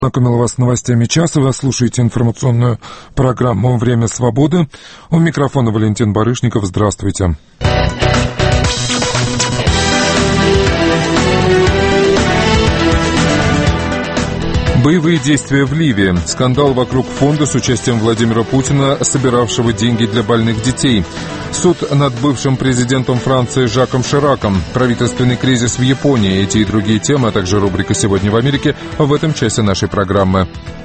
Знакомил вас с новостями часа. Вы слушаете информационную программу «Время свободы». У микрофона Валентин Барышников. Здравствуйте. Боевые действия в Ливии. Скандал вокруг фонда с участием Владимира Путина, собиравшего деньги для больных детей. Суд над бывшим президентом Франции Жаком Шираком. Правительственный кризис в Японии. Эти и другие темы, а также рубрика «Сегодня в Америке» в этом часе нашей программы.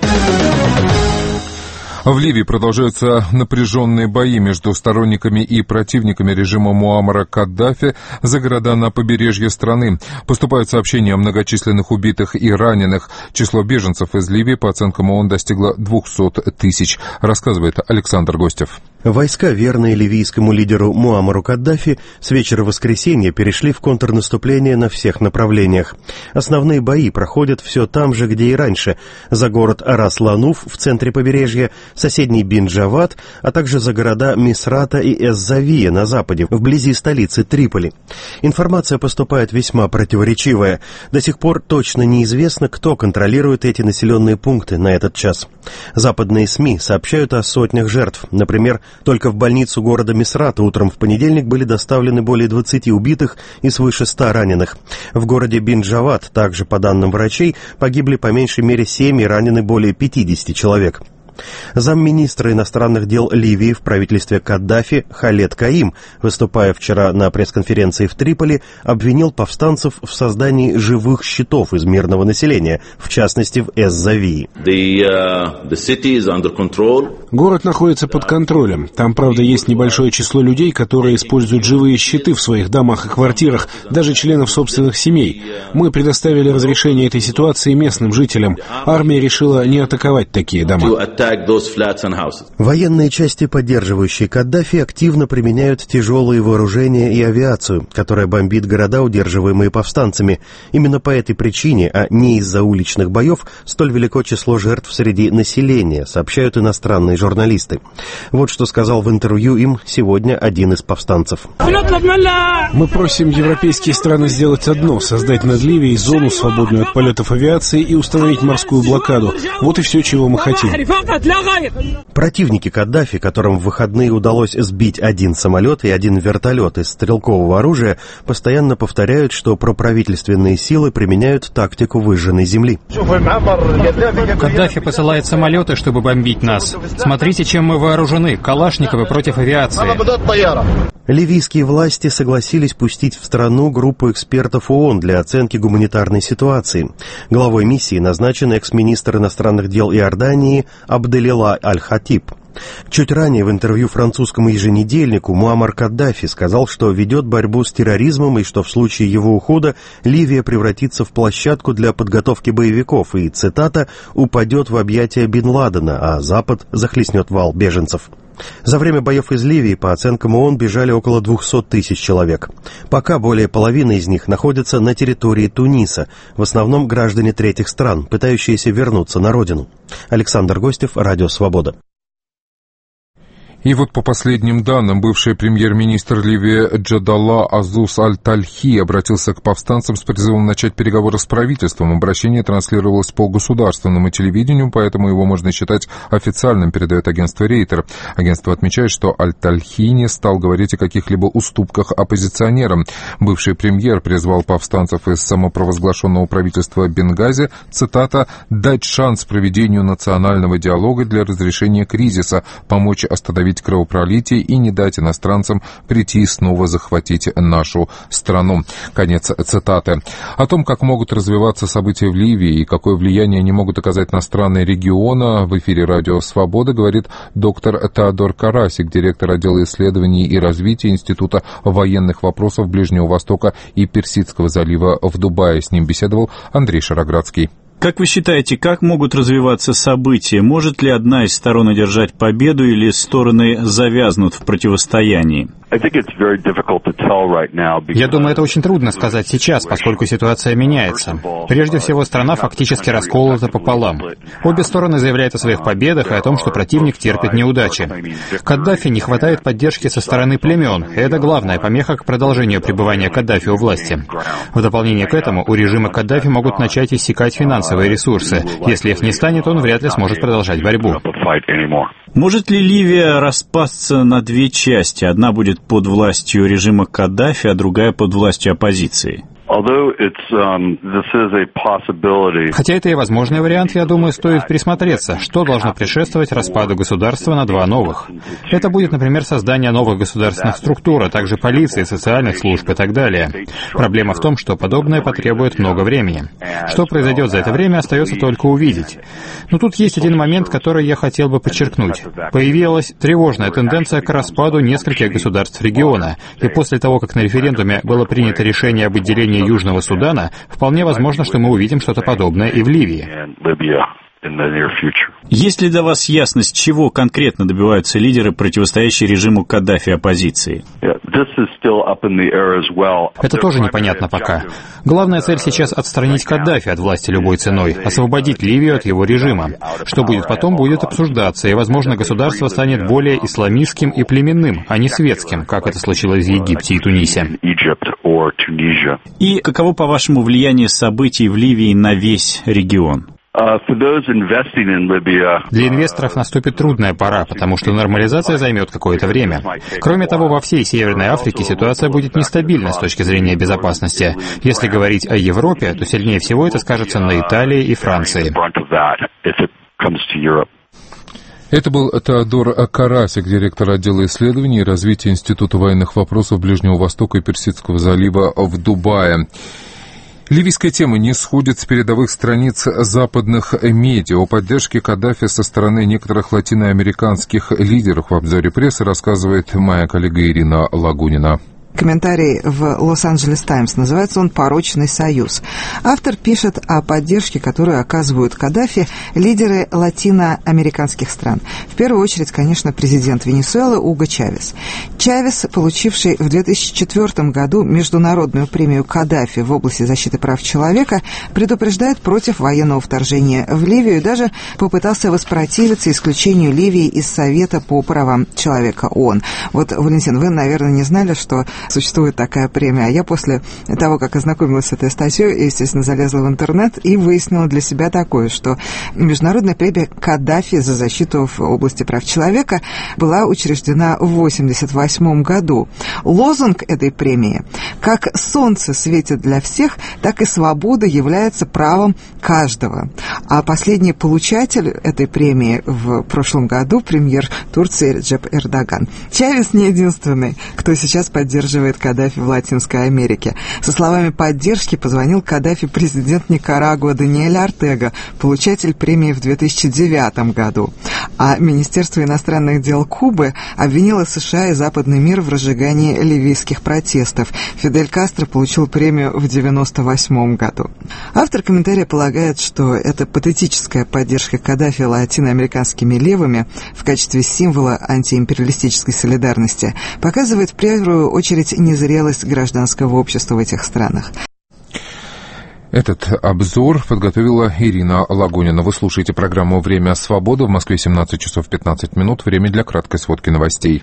В Ливии продолжаются напряженные бои между сторонниками и противниками режима Муаммара Каддафи за города на побережье страны. Поступают сообщения о многочисленных убитых и раненых. Число беженцев из Ливии, по оценкам ООН, достигло 200 тысяч, рассказывает Александр Гостев. Войска, верные ливийскому лидеру Муаммару Каддафи, с вечера воскресенья перешли в контрнаступление на всех направлениях. Основные бои проходят все там же, где и раньше, за город Рас-Лануф в центре побережья, соседний Бин-Джавад, а также за города Мисрата и Эз-Завия на западе, вблизи столицы Триполи. Информация поступает весьма противоречивая. До сих пор точно неизвестно, кто контролирует эти населенные пункты на этот час. Западные СМИ сообщают о сотнях жертв. Например, только в больницу города Мисрата утром в понедельник были доставлены более 20 убитых и свыше 100 раненых. В городе Бин-Джавад, также по данным врачей, погибли по меньшей мере 7 и ранены более 50 человек. Замминистра иностранных дел Ливии в правительстве Каддафи Халед Каим, выступая вчера на пресс-конференции в Триполи, обвинил повстанцев в создании живых щитов из мирного населения, в частности в Эз-Завии. Город находится под контролем. Там, правда, есть небольшое число людей, которые используют живые щиты в своих домах и квартирах, даже членов собственных семей. Мы предоставили разрешение этой ситуации местным жителям. Армия решила не атаковать такие дома. Военные части, поддерживающие Каддафи, активно применяют тяжелые вооружения и авиацию, которая бомбит города, удерживаемые повстанцами. Именно по этой причине, а не из-за уличных боев, столь велико число жертв среди населения, сообщают иностранные журналисты. Вот что сказал в интервью им сегодня один из повстанцев. Мы просим европейские страны сделать одно: создать над Ливией зону, свободную от полетов авиации, и установить морскую блокаду. Вот и все, чего мы хотим. Противники Каддафи, которым в выходные удалось сбить один самолет и один вертолет из стрелкового оружия, постоянно повторяют, что проправительственные силы применяют тактику выжженной земли. Каддафи посылает самолеты, чтобы бомбить нас. Смотрите, чем мы вооружены. Калашниковы против авиации. Ливийские власти согласились пустить в страну группу экспертов ООН для оценки гуманитарной ситуации. Главой миссии назначен экс-министр иностранных дел Иордании Абделила Аль-Хатиб. Чуть ранее в интервью французскому еженедельнику Муаммар Каддафи сказал, что ведет борьбу с терроризмом и что в случае его ухода Ливия превратится в площадку для подготовки боевиков и, цитата, «упадет в объятия Бен Ладена, а Запад захлестнет вал беженцев». За время боев из Ливии, по оценкам ООН, бежали около 200 тысяч человек. Пока более половины из них находятся на территории Туниса, в основном граждане третьих стран, пытающиеся вернуться на родину. Александр Гостев, Радио Свобода. И вот по последним данным, бывший премьер-министр Ливии Джадалла Азус Аль-Тальхи обратился к повстанцам с призывом начать переговоры с правительством. Обращение транслировалось по государственному телевидению, поэтому его можно считать официальным, передает агентство Рейтер. Агентство отмечает, что Аль-Тальхи не стал говорить о каких-либо уступках оппозиционерам. Бывший премьер призвал повстанцев из самопровозглашенного правительства Бенгази, цитата, «дать шанс проведению национального диалога для разрешения кризиса, помочь остановить кровопролитие и не дать иностранцам прийти и снова захватить нашу страну». Конец цитаты. О том, как могут развиваться события в Ливии и какое влияние они могут оказать на страны региона, в эфире Радио Свобода говорит доктор Теодор Карасик, директор отдела исследований и развития Института военных вопросов Ближнего Востока и Персидского залива в Дубае. С ним беседовал Андрей Шароградский. Как вы считаете, как могут развиваться события? Может ли одна из сторон одержать победу или стороны завязнут в противостоянии? Я думаю, это очень трудно сказать сейчас, поскольку ситуация меняется. Прежде всего, страна фактически расколота пополам. Обе стороны заявляют о своих победах и о том, что противник терпит неудачи. Каддафи не хватает поддержки со стороны племен, и это главная помеха к продолжению пребывания Каддафи у власти. В дополнение к этому, у режима Каддафи могут начать иссякать финансовые ресурсы. Если их не станет, он вряд ли сможет продолжать борьбу. Может ли Ливия распасться на две части? Одна будет под властью режима Каддафи, а другая под властью оппозиции? Хотя это и возможный вариант, я думаю, стоит присмотреться, что должно предшествовать распаду государства на два новых. Это будет, например, создание новых государственных структур, а также полиции, социальных служб и так далее. Проблема в том, что подобное потребует много времени. Что произойдет за это время, остается только увидеть. Но тут есть один момент, который я хотел бы подчеркнуть. Появилась тревожная тенденция к распаду нескольких государств региона, и после того, как на референдуме было принято решение об отделении Южного Судана, вполне возможно, что мы увидим что-то подобное и в Ливии. Есть ли для вас ясность, чего конкретно добиваются лидеры, противостоящие режиму Каддафи оппозиции? Это тоже непонятно пока. Главная цель сейчас — отстранить Каддафи от власти любой ценой, освободить Ливию от его режима. Что будет потом, будет обсуждаться, и, возможно, государство станет более исламистским и племенным, а не светским, как это случилось в Египте и Тунисе. И каково, по-вашему, влияние событий в Ливии на весь регион? Для инвесторов наступит трудная пора, потому что нормализация займет какое-то время. Кроме того, во всей Северной Африке ситуация будет нестабильна с точки зрения безопасности. Если говорить о Европе, то сильнее всего это скажется на Италии и Франции. Это был Теодор Карасик, директор отдела исследований и развития Института военных вопросов Ближнего Востока и Персидского залива в Дубае. Ливийская тема не сходит с передовых страниц западных медиа. О поддержке Каддафи со стороны некоторых латиноамериканских лидеров в обзоре прессы рассказывает моя коллега Ирина Лагунина. Комментарий в «Лос-Анджелес Таймс». Называется он «Порочный союз». Автор пишет о поддержке, которую оказывают Каддафи лидеры латиноамериканских стран. В первую очередь, конечно, президент Венесуэлы Уго Чавес. Чавес, получивший в 2004 году международную премию Каддафи в области защиты прав человека, предупреждает против военного вторжения в Ливию и даже попытался воспротивиться исключению Ливии из Совета по правам человека ООН. Вот, Валентин, вы, наверное, не знали, что существует такая премия. А я после того, как ознакомилась с этой статьей, естественно, залезла в интернет и выяснила для себя такое, что международная премия Каддафи за защиту в области прав человека была учреждена в 1988 году. Лозунг этой премии: «Как солнце светит для всех, так и свобода является правом каждого». А последний получатель этой премии в прошлом году — премьер Турции Реджеп Эрдоган. Чавес не единственный, кто сейчас поддерживает Каддафи в Латинской Америке. Со словами поддержки позвонил Каддафи президент Никарагуа Даниэль Ортега, получатель премии в 2009 году. А Министерство иностранных дел Кубы обвинило США и западный мир в разжигании ливийских протестов. Фидель Кастро получил премию в 1998 году. Автор комментария полагает, что эта патетическая поддержка Каддафи латиноамериканскими левыми в качестве символа антиимпериалистической солидарности показывает в первую очередь незрелость гражданского общества в этих странах. Этот обзор подготовила Ирина Лагунина. Вы слушаете программу «Время свободы». В Москве 17 часов 15 минут. Время для краткой сводки новостей.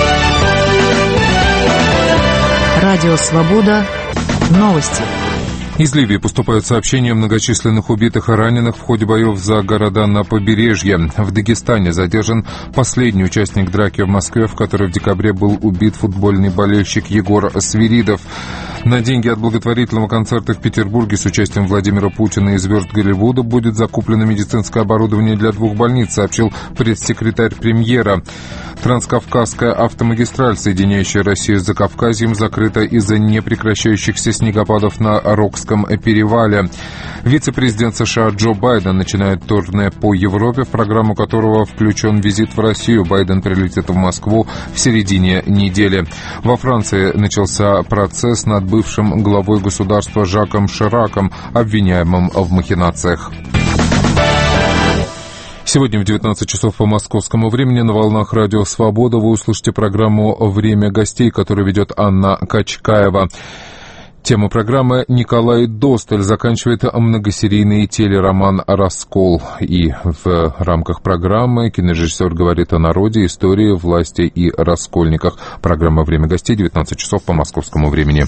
Радио «Свобода». Новости. Из Ливии поступают сообщения о многочисленных убитых и раненых в ходе боев за города на побережье. В Дагестане задержан последний участник драки в Москве, в которой в декабре был убит футбольный болельщик Егор Свиридов. На деньги от благотворительного концерта в Петербурге с участием Владимира Путина и звезд Голливуда будет закуплено медицинское оборудование для 2 больниц, сообщил пресс-секретарь премьера. Транскавказская автомагистраль, соединяющая Россию с Закавказьем, закрыта из-за непрекращающихся снегопадов на Рокском перевале. Вице-президент США Джо Байден начинает турне по Европе, в программу которого включен визит в Россию. Байден прилетит в Москву в середине недели. Во Франции начался процесс над бывшим главой государства Жаком Шираком, обвиняемым в махинациях. Сегодня в 19 часов по московскому времени на волнах Радио Свобода вы услышите программу «Время гостей», которую ведет Анна Качкаева. Тема программы «Николай Досталь» заканчивает многосерийный телероман «Раскол». И в рамках программы кинорежиссер говорит о народе, истории, власти и раскольниках. Программа «Время гостей», 19 часов по московскому времени.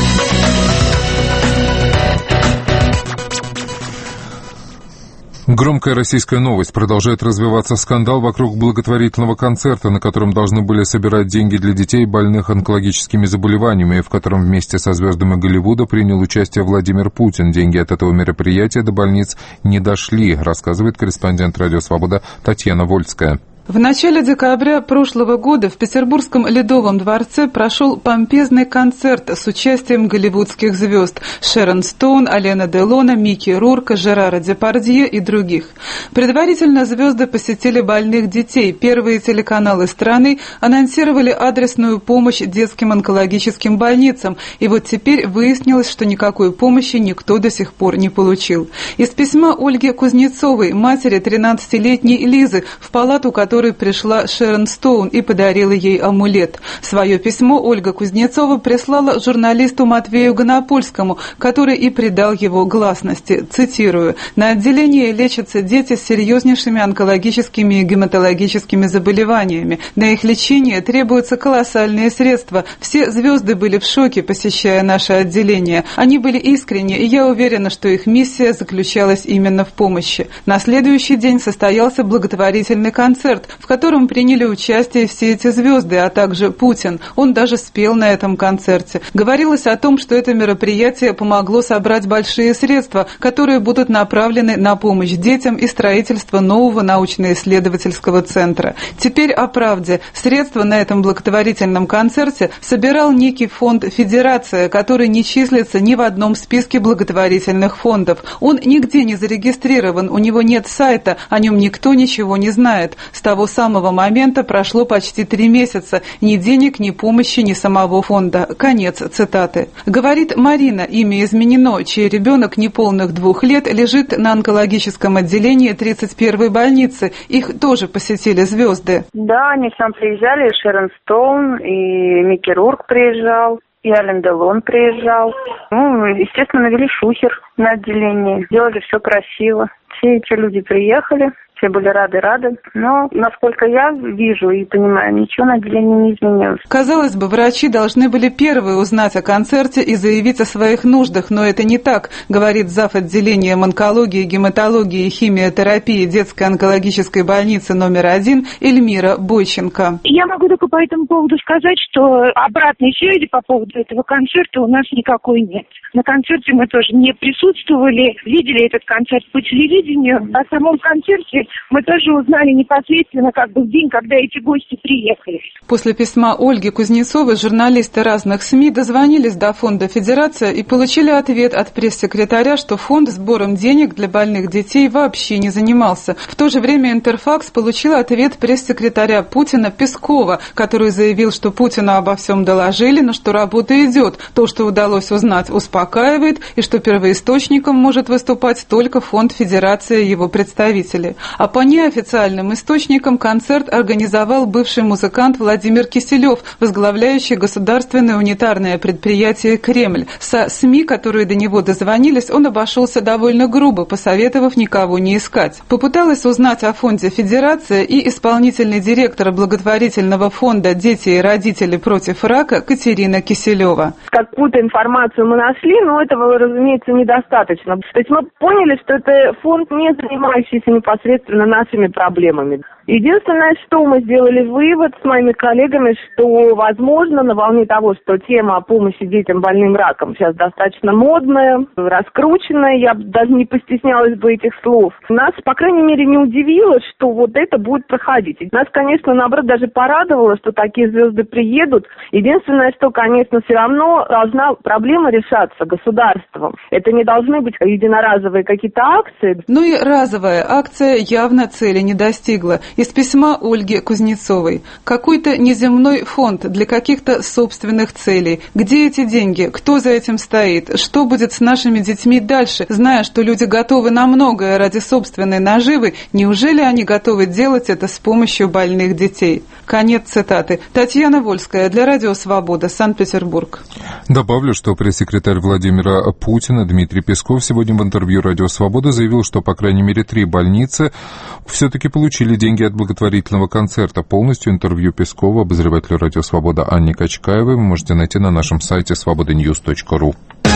Громкая российская новость. Продолжает развиваться скандал вокруг благотворительного концерта, на котором должны были собирать деньги для детей, больных онкологическими заболеваниями, в котором вместе со звездами Голливуда принял участие Владимир Путин. Деньги от этого мероприятия до больниц не дошли, рассказывает корреспондент «Радио Свобода» Татьяна Вольская. В начале декабря прошлого года в Петербургском Ледовом дворце прошел помпезный концерт с участием голливудских звезд Шерон Стоун, Алена Делона, Микки Рурка, Жерара Депардье и других. Предварительно звезды посетили больных детей. Первые телеканалы страны анонсировали адресную помощь детским онкологическим больницам. И вот теперь выяснилось, что никакой помощи никто до сих пор не получил. Из письма Ольги Кузнецовой, матери 13-летней Лизы, в палату которой пришла Шерон Стоун и подарила ей амулет. Свое письмо Ольга Кузнецова прислала журналисту Матвею Гонопольскому, который и придал его гласности. Цитирую: «На отделении лечатся дети с серьезнейшими онкологическими и гематологическими заболеваниями. На их лечение требуются колоссальные средства. Все звезды были в шоке, посещая наше отделение. Они были искренни, и я уверена, что их миссия заключалась именно в помощи». На следующий день состоялся благотворительный концерт, в котором приняли участие все эти звезды, а также Путин. Он даже спел на этом концерте. Говорилось о том, что это мероприятие помогло собрать большие средства, которые будут направлены на помощь детям и строительство нового научно-исследовательского центра. Теперь о правде. Средства на этом благотворительном концерте собирал некий фонд «Федерация», который не числится ни в одном списке благотворительных фондов. Он нигде не зарегистрирован, у него нет сайта, о нем никто ничего не знает. С того самого момента прошло почти 3 месяца. Ни денег, ни помощи, ни самого фонда. Конец цитаты. Говорит Марина, имя изменено, чей ребенок неполных 2 лет лежит на онкологическом отделении 31-й больницы. Их тоже посетили звезды. Да, они к нам приезжали, и Шерон Стоун, и Микки Рурк приезжал, и Ален Делон приезжал. Естественно, навели шухер на отделении, сделали все красиво. Все эти люди приехали. Все были рады. Но, насколько я вижу и понимаю, ничего на отделении не изменилось. Казалось бы, врачи должны были первые узнать о концерте и заявить о своих нуждах, но это не так, говорит зав. Отделением онкологии, гематологии и химиотерапии детской онкологической больницы номер 1 Эльмира Бойченко. Я могу только по этому поводу сказать, что обратной связи по поводу этого концерта у нас никакой нет. На концерте мы тоже не присутствовали, видели этот концерт по телевидению. О самом концерте мы тоже узнали непосредственно в день, когда эти гости приехали. После письма Ольги Кузнецовой журналисты разных СМИ дозвонились до фонда «Федерация» и получили ответ от пресс-секретаря, что фонд сбором денег для больных детей вообще не занимался. В то же время Интерфакс получил ответ пресс-секретаря Путина Пескова, который заявил, что Путину обо всем доложили, но что работа идет. То, что удалось узнать, успокаивает, и что первоисточником может выступать только фонд «Федерация» и его представители. А по неофициальным источникам концерт организовал бывший музыкант Владимир Киселев, возглавляющий государственное унитарное предприятие «Кремль». Со СМИ, которые до него дозвонились, он обошелся довольно грубо, посоветовав никого не искать. Попыталась узнать о фонде «Федерация» и исполнительный директор благотворительного фонда «Дети и родители против рака» Катерина Киселева. Какую-то информацию мы нашли, но этого, разумеется, недостаточно. То есть мы поняли, что это фонд, не занимающийся непосредственно нашими проблемами. Единственное, что мы сделали вывод с моими коллегами, что, возможно, на волне того, что тема о помощи детям больным раком сейчас достаточно модная, раскрученная, я даже не постеснялась бы этих слов, нас, по крайней мере, не удивило, что вот это будет проходить. Нас, конечно, наоборот, даже порадовало, что такие звезды приедут. Единственное, что, конечно, все равно должна проблема решаться государством. Это не должны быть единоразовые какие-то акции. Ну и разовая акция явно цели не достигла. Из письма Ольги Кузнецовой. Какой-то неземной фонд для каких-то собственных целей. Где эти деньги? Кто за этим стоит? Что будет с нашими детьми дальше, зная, что люди готовы на многое ради собственной наживы? Неужели они готовы делать это с помощью больных детей? Конец цитаты. Татьяна Вольская для Радио Свобода, Санкт-Петербург. Добавлю, что пресс-секретарь Владимира Путина Дмитрий Песков сегодня в интервью Радио Свобода заявил, что по крайней мере 3 больницы все-таки получили деньги от благотворительного концерта. Полностью интервью Пескова обозревателю Радио Свобода Анне Качкаевой вы можете найти на нашем сайте svobodanews.ru.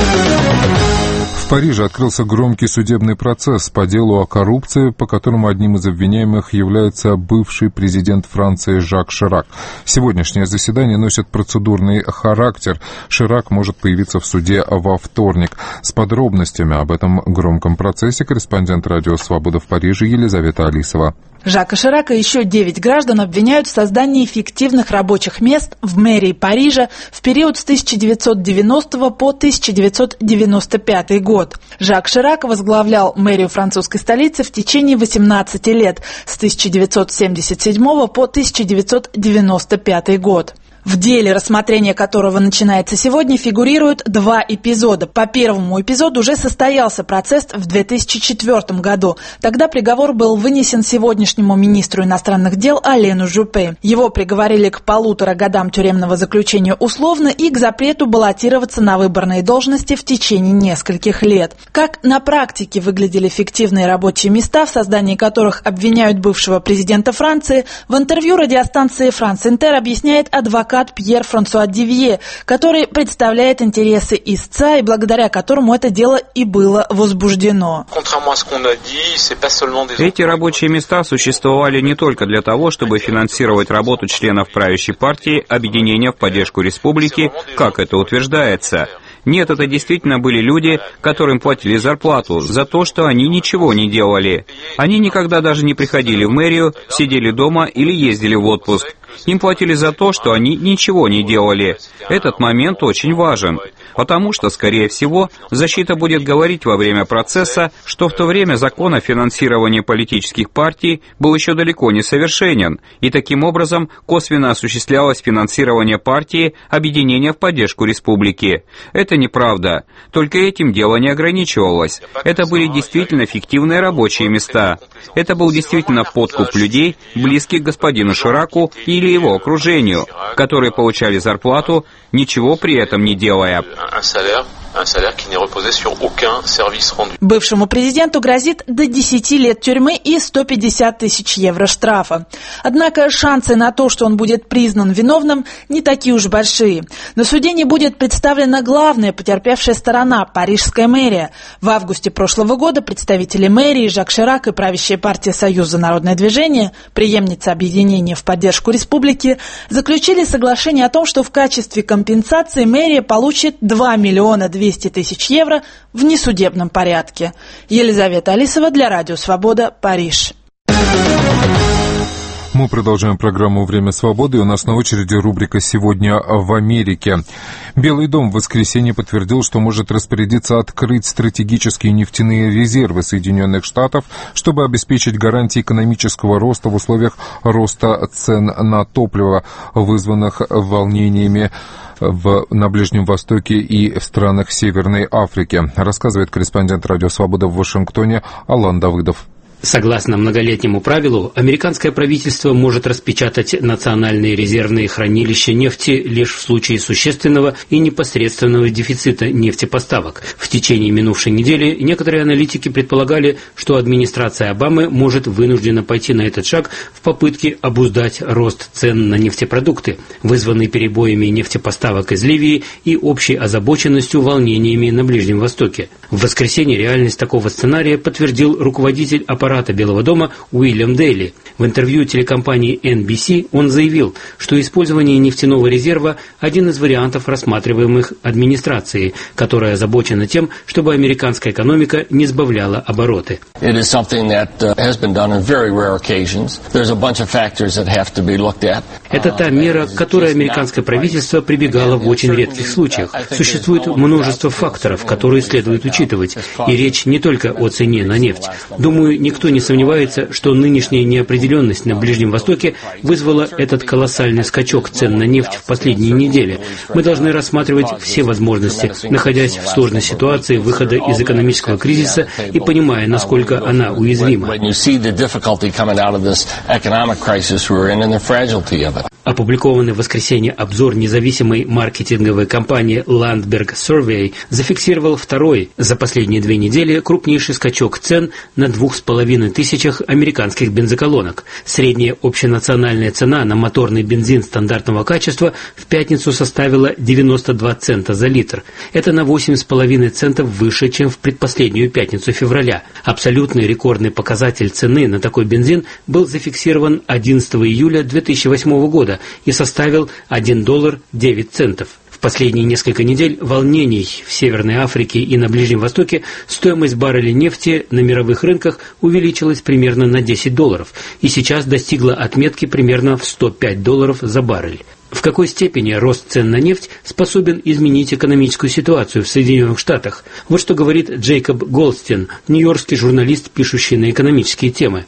В Париже открылся громкий судебный процесс по делу о коррупции, по которому одним из обвиняемых является бывший президент Франции Жак Ширак. Сегодняшнее заседание носит процедурный характер. Ширак может появиться в суде во вторник. С подробностями об этом громком процессе корреспондент Радио Свобода в Париже Елизавета Алисова. Жака Ширака и еще 9 граждан обвиняют в создании фиктивных рабочих мест в мэрии Парижа в период с 1990 по 1995 год. Жак Ширак возглавлял мэрию французской столицы в течение 18 лет с 1977 по 1995 год. В деле, рассмотрение которого начинается сегодня, фигурируют 2 эпизода. По первому эпизоду уже состоялся процесс в 2004 году. Тогда приговор был вынесен сегодняшнему министру иностранных дел Алену Жюпе. Его приговорили к 1,5 годам тюремного заключения условно и к запрету баллотироваться на выборные должности в течение нескольких лет. Как на практике выглядели фиктивные рабочие места, в создании которых обвиняют бывшего президента Франции, в интервью радиостанции «Франс Интер» объясняет адвокат Пьер-Франсуа Дивье, который представляет интересы истца и благодаря которому это дело и было возбуждено. Эти рабочие места существовали не только для того, чтобы финансировать работу членов правящей партии объединения в поддержку республики, как это утверждается. Нет, это действительно были люди, которым платили зарплату за то, что они ничего не делали. Они никогда даже не приходили в мэрию, сидели дома или ездили в отпуск. Им платили за то, что они ничего не делали. Этот момент очень важен, потому что, скорее всего, защита будет говорить во время процесса, что в то время закон о финансировании политических партий был еще далеко не совершенен, и таким образом косвенно осуществлялось финансирование партии объединения в поддержку республики. Это неправда. Только этим дело не ограничивалось. Это были действительно фиктивные рабочие места. Это был действительно подкуп людей, близких к господину Шираку или его окружению, которые получали зарплату, ничего при этом не делая. Бывшему президенту грозит до 10 лет тюрьмы и 150 тысяч евро штрафа. Однако шансы на то, что он будет признан виновным, не такие уж большие. На суде не будет представлена главная потерпевшая сторона – парижская мэрия. В августе прошлого года представители мэрии Жак Ширак и правящая партия «Союз за народное движение», преемница объединения в поддержку республики, заключили соглашение о том, что в качестве компенсации мэрия получит 2 миллиона 200 тысяч евро в несудебном порядке. Елизавета Алисова для Радио Свобода, Париж. Мы продолжаем программу «Время свободы», и у нас на очереди рубрика «Сегодня в Америке». Белый дом в воскресенье подтвердил, что может распорядиться открыть стратегические нефтяные резервы Соединенных Штатов, чтобы обеспечить гарантии экономического роста в условиях роста цен на топливо, вызванных волнениями на Ближнем Востоке и в странах Северной Африки, рассказывает корреспондент Радио Свобода в Вашингтоне Алан Давыдов. Согласно многолетнему правилу, американское правительство может распечатать национальные резервные хранилища нефти лишь в случае существенного и непосредственного дефицита нефтепоставок. В течение минувшей недели некоторые аналитики предполагали, что администрация Обамы может вынуждена пойти на этот шаг в попытке обуздать рост цен на нефтепродукты, вызванный перебоями нефтепоставок из Ливии и общей озабоченностью волнениями на Ближнем Востоке. В воскресенье реальность такого сценария подтвердил руководитель аппарата Белого дома Уильям Дейли. В интервью телекомпании NBC он заявил, что использование нефтяного резерва – один из вариантов, рассматриваемых администрацией, которая озабочена тем, чтобы американская экономика не сбавляла обороты. Это та мера, к которой американское правительство прибегало в очень редких случаях. Существует множество факторов, которые следует учитывать, и речь не только о цене на нефть. Думаю, никто никто не сомневается, что нынешняя неопределенность на Ближнем Востоке вызвала этот колоссальный скачок цен на нефть в последние недели. Мы должны рассматривать все возможности, находясь в сложной ситуации выхода из экономического кризиса и понимая, насколько она уязвима. Опубликованный в воскресенье обзор независимой маркетинговой компании Landberg Survey зафиксировал второй за последние 2 недели крупнейший скачок цен на 2500 американских бензоколонок. Средняя общенациональная цена на моторный бензин стандартного качества в пятницу составила 92 цента за литр. Это на 8,5 центов выше, чем в предпоследнюю пятницу февраля. Абсолютный рекордный показатель цены на такой бензин был зафиксирован 11 июля 2008 года и составил $1.09. В последние несколько недель волнений в Северной Африке и на Ближнем Востоке стоимость барреля нефти на мировых рынках увеличилась примерно на $10 и сейчас достигла отметки примерно в $105 за баррель. В какой степени рост цен на нефть способен изменить экономическую ситуацию в Соединенных Штатах? Вот что говорит Джейкоб Голдстин, нью-йоркский журналист, пишущий на экономические темы.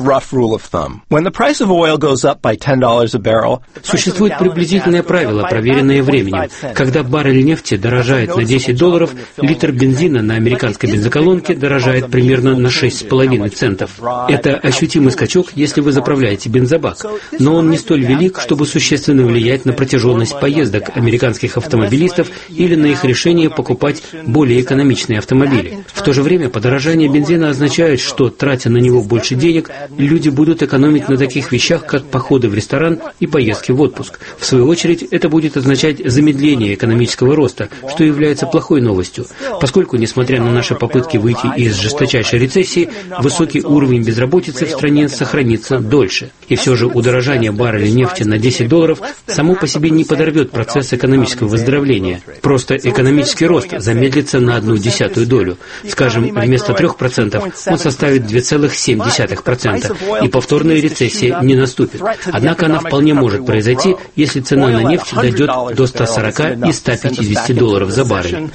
Существует приблизительное правило, проверенное временем. Когда баррель нефти дорожает на $10, литр бензина на американской бензоколонке дорожает примерно на 6,5 центов. Это ощутимый скачок, если вы заправляете бензобак, но он не столь велик, чтобы существенно влиять на протяженность поездок американских автомобилистов или на их решение покупать более экономичные автомобили. В то же время подорожание бензина означает, что, тратя на него больше денег, люди будут экономить на таких вещах, как походы в ресторан и поездки в отпуск. В свою очередь, это будет означать замедление экономического роста, что является плохой новостью, поскольку, несмотря на наши попытки выйти из жесточайшей рецессии, высокий уровень безработицы в стране сохранится дольше. И все же удорожание барреля нефти на $10 само по себе не подорвет процесс экономического выздоровления. Просто экономический рост замедлится на 0,1 долю. Скажем, вместо 3% он составит 2,7%, и повторная рецессия не наступит. Однако она вполне может произойти, если цена на нефть дойдет до $140 и $150 за баррель.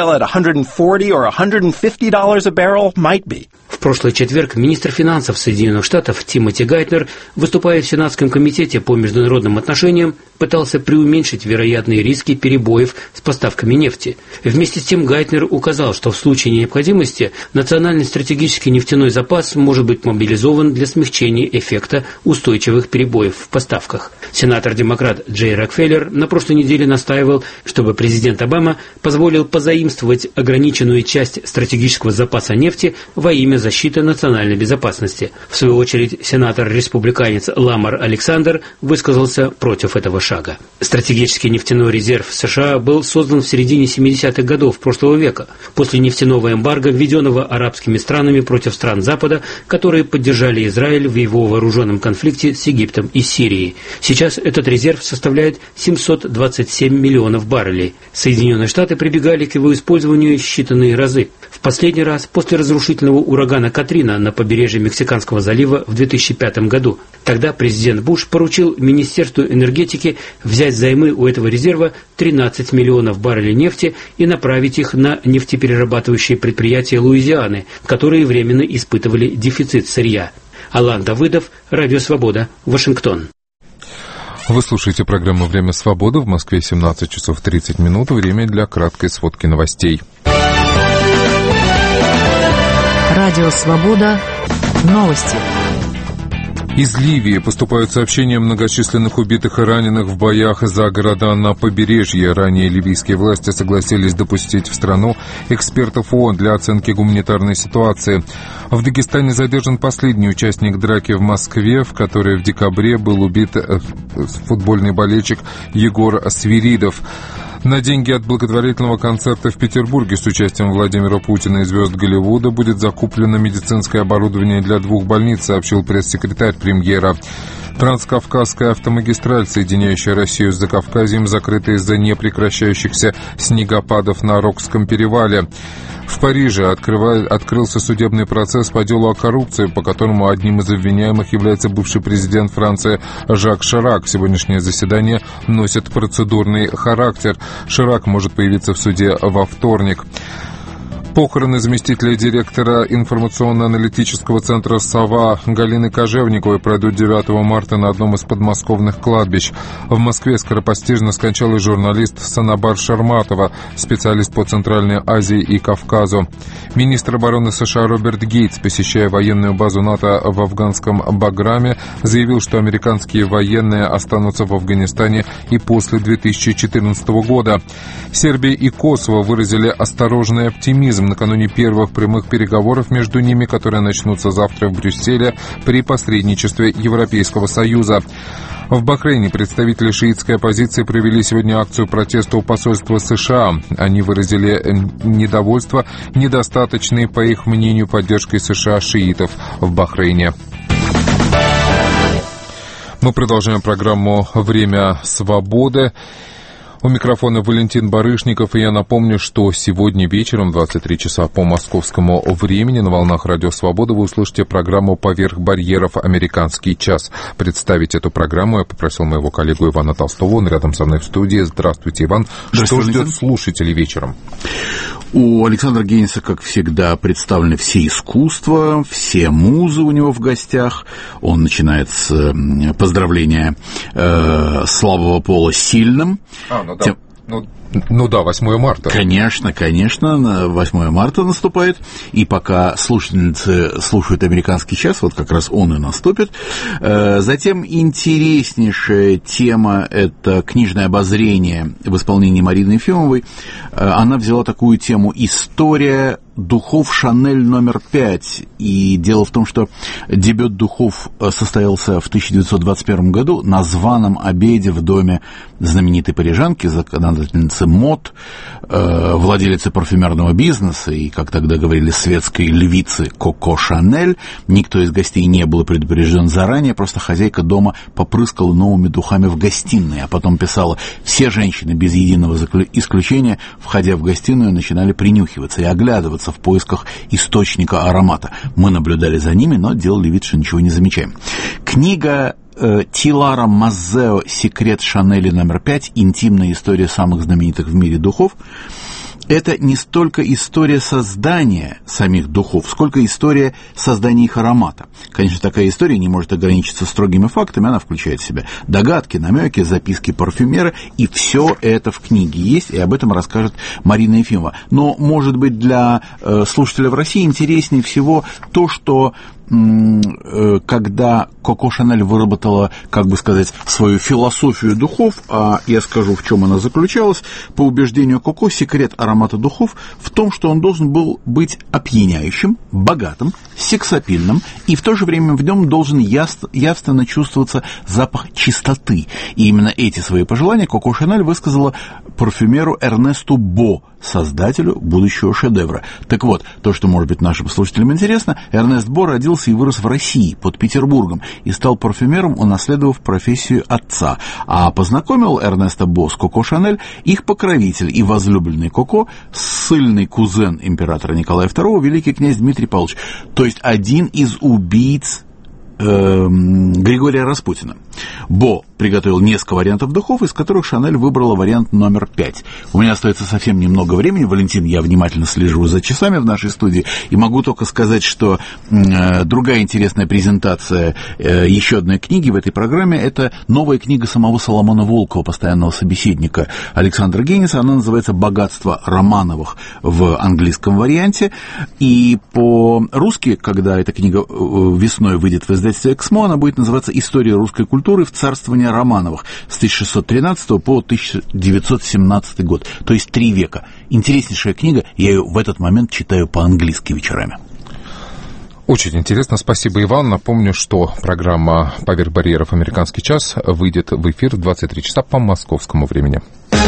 В прошлый четверг министр финансов Соединенных Штатов Тимоти Гайтнер, выступая в Сенатском комитете по международным отношениям, пытался преуменьшить вероятные риски перебоев с поставками нефти. Вместе с тем Гайтнер указал, что в случае необходимости национальный стратегический нефтяной запас может быть мобилизован для смягчения эффекта устойчивых перебоев в поставках. Сенатор-демократ Джей Рокфеллер на прошлой неделе настаивал, чтобы президент Обама позволил позаимствовать ограниченную часть стратегического запаса нефти во имя защиты национальной безопасности. В свою очередь, сенатор-республиканец Ламар Александр высказался против этого шага. Стратегический нефтяной резерв США был создан в середине 70-х годов прошлого века, после нефтяного эмбарго, введенного арабскими странами против стран Запада, которые поддержали Израиль в его вооруженном конфликте с Египтом и Сирией. Сейчас этот резерв составляет 727 миллионов баррелей. Соединенные Штаты прибегали к его использованию считанные разы. В последний раз после разрушительного урагана Катрина на побережье Мексиканского залива в 2005 году. Тогда президент Буш поручил Министерству энергетики взять взаймы у этого резерва 13 миллионов баррелей нефти и направить их на нефтеперерабатывающие предприятия Луизианы, которые временно испытывали дефицит сырья. Алан Давыдов, Радио Свобода, Вашингтон. Вы слушаете программу «Время свободы». В Москве 17 часов 30 минут. Время для краткой сводки новостей. Радио «Свобода». Новости. Из Ливии поступают сообщения о многочисленных убитых и раненых в боях за города на побережье. Ранее ливийские власти согласились допустить в страну экспертов ООН для оценки гуманитарной ситуации. В Дагестане задержан последний участник драки в Москве, в которой в декабре был убит футбольный болельщик Егор Свиридов. На деньги от благотворительного концерта в Петербурге с участием Владимира Путина и звезд Голливуда будет закуплено медицинское оборудование для 2 больниц, сообщил пресс-секретарь премьера. Транскавказская автомагистраль, соединяющая Россию с Закавказьем, закрыта из-за непрекращающихся снегопадов на Рокском перевале. В Париже открылся судебный процесс по делу о коррупции, по которому одним из обвиняемых является бывший президент Франции Жак Ширак. Сегодняшнее заседание носит процедурный характер. Ширак может появиться в суде во вторник. Похороны заместителя директора информационно-аналитического центра «Сова» Галины Кожевниковой пройдут 9 марта на одном из подмосковных кладбищ. В Москве скоропостижно скончалась журналист Санабар Шарматова, специалист по Центральной Азии и Кавказу. Министр обороны США Роберт Гейтс, посещая военную базу НАТО в афганском Баграме, заявил, что американские военные останутся в Афганистане и после 2014 года. Сербия и Косово выразили осторожный оптимизм накануне первых прямых переговоров между ними, которые начнутся завтра в Брюсселе при посредничестве Европейского Союза. В Бахрейне представители шиитской оппозиции провели сегодня акцию протеста у посольства США. Они выразили недовольство недостаточной, по их мнению, поддержкой США шиитов в Бахрейне. Мы продолжаем программу «Время свободы». У микрофона Валентин Барышников, и я напомню, что сегодня вечером в 23 часа по московскому времени на волнах Радио Свобода вы услышите программу «Поверх барьеров. Американский час». Представить эту программу я попросил моего коллегу Ивана Толстого, он рядом со мной в студии. Здравствуйте, Иван. Что ждет слушателей вечером? У Александра Гейнса, как всегда, представлены все искусства, все музы у него в гостях. Он начинает с поздравления слабого пола сильным. Ну да, 8 марта. Конечно, 8 марта наступает, и пока слушательницы слушают «Американский час», вот как раз он и наступит. Затем интереснейшая тема – это книжное обозрение в исполнении Марины Ефимовой. Она взяла такую тему «История духов Шанель номер 5». И дело в том, что дебют духов состоялся в 1921 году на званом обеде в доме знаменитой парижанки, законодательницы мод, владелицы парфюмерного бизнеса и, как тогда говорили, светской львицы Коко Шанель. Никто из гостей не был предупрежден заранее, просто хозяйка дома попрыскала новыми духами в гостиной, а потом писала: все женщины без единого исключения, входя в гостиную, начинали принюхиваться и оглядываться в поисках источника аромата. Мы наблюдали за ними, но делали вид, что ничего не замечаем. Книга Тилара Маззео «Секрет Шанели номер 5. Интимная история самых знаменитых в мире духов». Это не столько история создания самих духов, сколько история создания их аромата. Конечно, такая история не может ограничиться строгими фактами, она включает в себя догадки, намеки, записки парфюмера, и все это в книге есть, и об этом расскажет Марина Ефимова. Но, может быть, для слушателя в России интереснее всего то, что когда Коко Шанель выработала, как бы сказать, свою философию духов, а я скажу, в чем она заключалась, по убеждению Коко, секрет аромата духов в том, что он должен был быть опьяняющим, богатым, сексапильным, и в то же время в нем должен явственно чувствоваться запах чистоты. И именно эти свои пожелания Коко Шанель высказала парфюмеру Эрнесту Бо, создателю будущего шедевра. Так вот, то, что, может быть, нашим слушателям интересно, Эрнест Бо родился и вырос в России, под Петербургом, и стал парфюмером, унаследовав профессию отца. А познакомил Эрнеста Бо с Коко Шанель их покровитель и возлюбленный Коко, ссыльный кузен императора Николая II, великий князь Дмитрий Павлович, то есть один из убийц Григория Распутина. Бо приготовил несколько вариантов духов, из которых Шанель выбрала вариант номер 5. У меня остается совсем немного времени, Валентин, я внимательно слежу за часами в нашей студии, и могу только сказать, что другая интересная презентация еще одной книги в этой программе – это новая книга самого Соломона Волкова, постоянного собеседника Александра Гейнса. Она называется «Богатство Романовых» в английском варианте, и по-русски, когда эта книга весной выйдет в издательстве «Эксмо», она будет называться «История русской культуры в царствовании Романовых» с 1613 по 1917 год, то есть 3 века. Интереснейшая книга, я ее в этот момент читаю по-английски вечерами. Очень интересно, спасибо, Иван. Напомню, что программа «Поверх барьеров. Американский час» выйдет в эфир в 23 часа по московскому времени.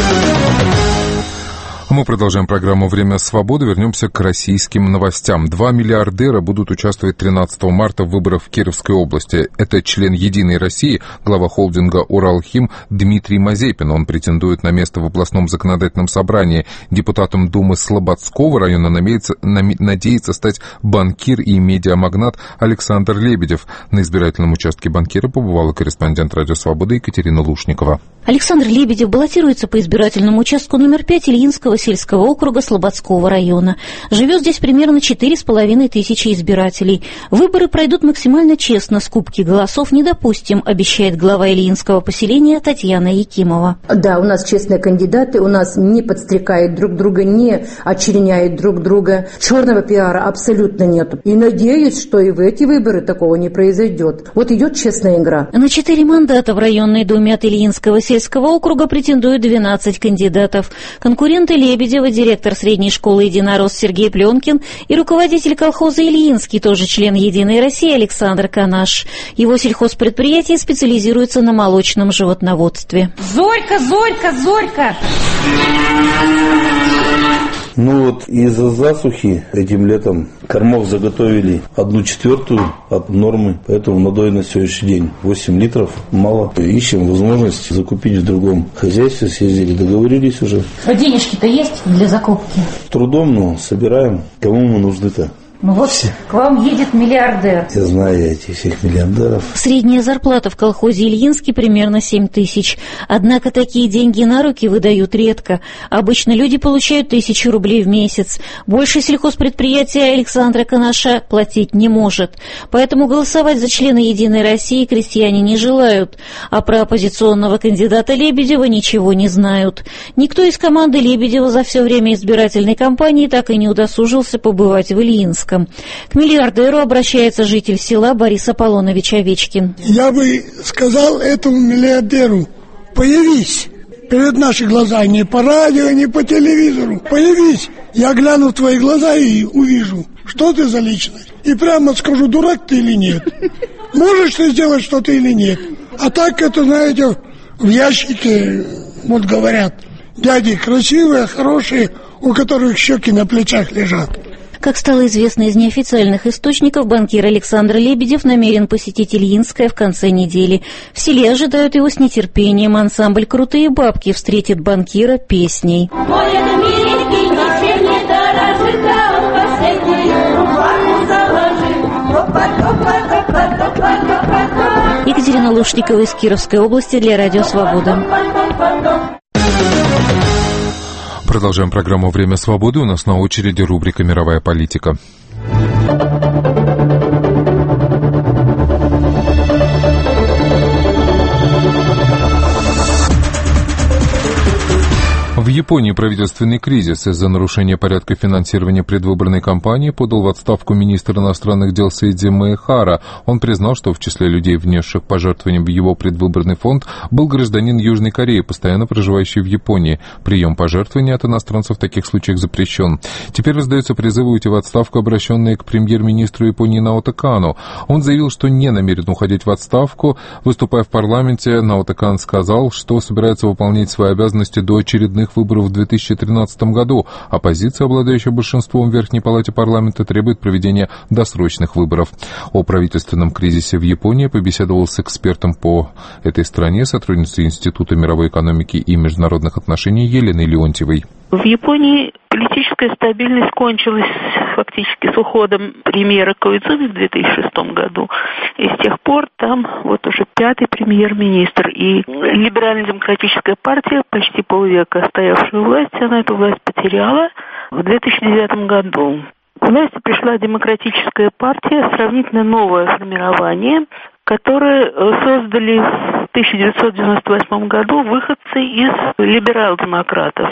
Мы продолжаем программу «Время свободы». Вернемся к российским новостям. 2 миллиардера будут участвовать 13 марта в выборах в Кировской области. Это член «Единой России», глава холдинга «Уралхим» Дмитрий Мазепин. Он претендует на место в областном законодательном собрании. Депутатом Думы Слободского района надеется стать банкир и медиамагнат Александр Лебедев. На избирательном участке банкира побывала корреспондент «Радио Свобода» Екатерина Лушникова. Александр Лебедев баллотируется по избирательному участку номер 5 Ильинского сельского округа Слободского района. Живет здесь примерно 4,5 тысячи избирателей. Выборы пройдут максимально честно, скупки голосов не допустим, обещает глава Ильинского поселения Татьяна Якимова. Да, у нас честные кандидаты, у нас не подстрекают друг друга, не очерняют друг друга. Черного пиара абсолютно нет. И надеюсь, что и в эти выборы такого не произойдет. Вот идет честная игра. На 4 мандата в районной думе от Ильинского сельского округа претендуют 12 кандидатов. Конкуренты Лебедева, директор средней школы «Единорос» Сергей Пленкин и руководитель колхоза «Ильинский», тоже член «Единой России» Александр Канаш. Его сельхозпредприятие специализируется на молочном животноводстве. Зорька, Зорька, Зорька! Ну вот из-за засухи этим летом кормов заготовили 1/4 от нормы, поэтому надой на сегодняшний день 8 литров мало. Ищем возможность закупить в другом хозяйстве, съездили, договорились уже. А денежки-то есть для закупки? Трудом, но собираем. Кому мы нужны-то? Ну вот к вам едет миллиардер. Я знаю этих всех миллиардеров. Средняя зарплата в колхозе Ильинский примерно 7 тысяч. Однако такие деньги на руки выдают редко. Обычно люди получают 1000 рублей в месяц. Больше сельхозпредприятия Александра Канаша платить не может. Поэтому голосовать за члена «Единой России» крестьяне не желают. А про оппозиционного кандидата Лебедева ничего не знают. Никто из команды Лебедева за все время избирательной кампании так и не удосужился побывать в Ильинском. К миллиардеру обращается житель села Борис Аполлонович Овечкин. Я бы сказал этому миллиардеру: появись перед нашими глазами, не по радио, не по телевизору. Появись, я гляну в твои глаза и увижу, что ты за личность. И прямо скажу, дурак ты или нет. Можешь ты сделать что-то или нет. А так это, знаете, в ящике, вот говорят, дяди красивые, хорошие, у которых щеки на плечах лежат. Как стало известно из неофициальных источников, банкир Александр Лебедев намерен посетить Ильинское в конце недели. В селе ожидают его с нетерпением. Ансамбль «Крутые бабки» встретит банкира песней. Екатерина Лушникова из Кировской области для Радио Свобода. Продолжаем программу «Время свободы». У нас на очереди рубрика «Мировая политика». В Японии правительственный кризис из-за нарушения порядка финансирования предвыборной кампании подал в отставку министр иностранных дел Сейдзи Мэйхара. Он признал, что в числе людей, внесших пожертвования в его предвыборный фонд, был гражданин Южной Кореи, постоянно проживающий в Японии. Прием пожертвований от иностранцев в таких случаях запрещен. Теперь раздаются призывы уйти в отставку, обращенные к премьер-министру Японии Наото Кано. Он заявил, что не намерен уходить в отставку. Выступая в парламенте, Наото Кан сказал, что собирается выполнять свои обязанности до очередных выборов в 2013 году. Оппозиция, обладающая большинством в Верхней палате парламента, требует проведения досрочных выборов. О правительственном кризисе в Японии побеседовал с экспертом по этой стране, сотрудницей Института мировой экономики и международных отношений Еленой Леонтьевой. В Японии политическая стабильность кончилась фактически с уходом премьера Коидзуми в 2006 году. И с тех пор там вот уже 5-й премьер-министр. И либерально-демократическая партия, почти полвека стоявшая у власти, она эту власть потеряла в 2009 году. К власти пришла демократическая партия, сравнительно новое формирование, которое создали в 1998 году выходцы из либерал-демократов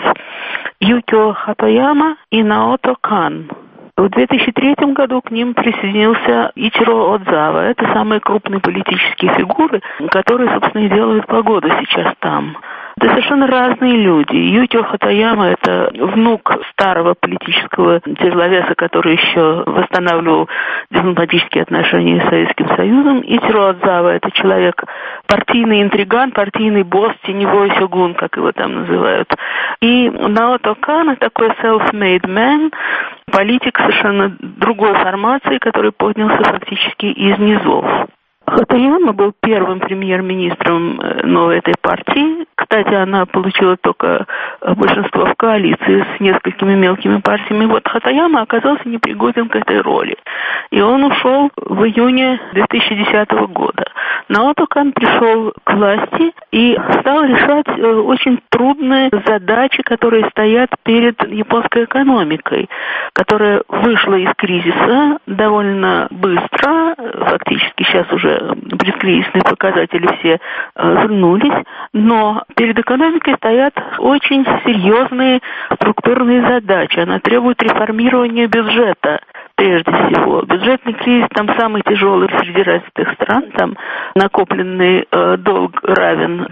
Юкио Хатояма и Наото Кан. В 2003 году к ним присоединился Ичиро Одзава. Это самые крупные политические фигуры, которые, собственно, и делают погоду сейчас там. Это совершенно разные люди. Юкио Хатояма – это внук старого политического тяжеловеса, который еще восстанавливал дипломатические отношения с Советским Союзом. Ичиро Одзава – это человек, партийный интриган, партийный босс, теневой сёгун, как его там называют. И Наото Кан – такой self-made man, политик совершенно другой формации, который поднялся фактически из низов. Хатояма был первым премьер-министром новой этой партии. Кстати, она получила только большинство в коалиции с несколькими мелкими партиями. Вот Хатояма оказался непригоден к этой роли. И он ушел в июне 2010 года. Наото Кан пришел к власти и стал решать очень трудные задачи, которые стоят перед японской экономикой, которая вышла из кризиса довольно быстро, фактически сейчас уже предкризисные показатели все вернулись, но перед экономикой стоят очень серьезные структурные задачи. Она требует реформирования бюджета. Прежде всего, бюджетный кризис там самый тяжелый среди развитых стран, там накопленный долг равен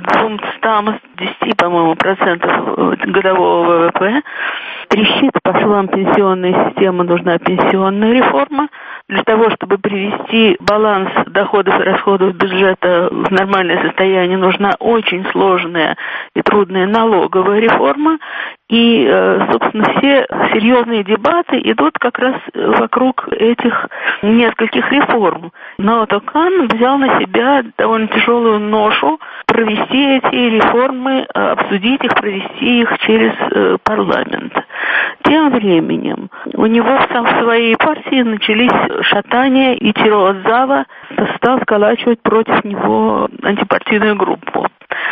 210, по-моему, процентов годового ВВП. Трещит по швам пенсионная система, нужна пенсионная реформа. Для того, чтобы привести баланс доходов и расходов бюджета в нормальное состояние, нужна очень сложная и трудная налоговая реформа. И, собственно, все серьезные дебаты идут как раз вокруг этих нескольких реформ. Наото Кан взял на себя довольно тяжелую ношу провести эти реформы, обсудить их, провести их через парламент. Тем временем у него в своей партии начались шатания, и Тиро Одзава стал сколачивать против него антипартийную группу.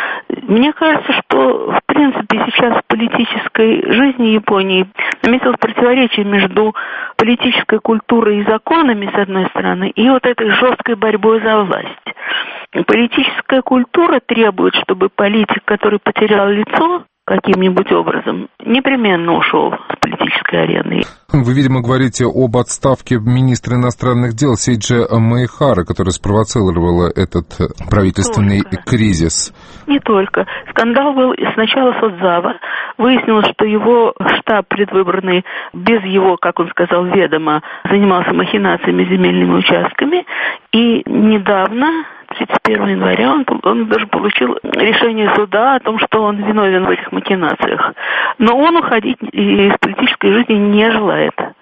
Мне кажется, что, в принципе, сейчас в политической жизни Японии наметилось противоречие между политической культурой и законами, с одной стороны, и вот этой жесткой борьбой за власть. Политическая культура требует, чтобы политик, который потерял лицо каким-нибудь образом, непременно ушел с политической арены. Вы, видимо, говорите об отставке министра иностранных дел Сейджи Мэйхара, которая спровоцировала этот правительственный кризис. Не только. Скандал был сначала с Одзава. Выяснилось, что его штаб предвыборный без его, как он сказал, ведома, занимался махинациями с земельными участками. И недавно, 31 января, он даже получил решение суда о том, что он виновен в этих махинациях. Но он уходить из политической жизни не желает.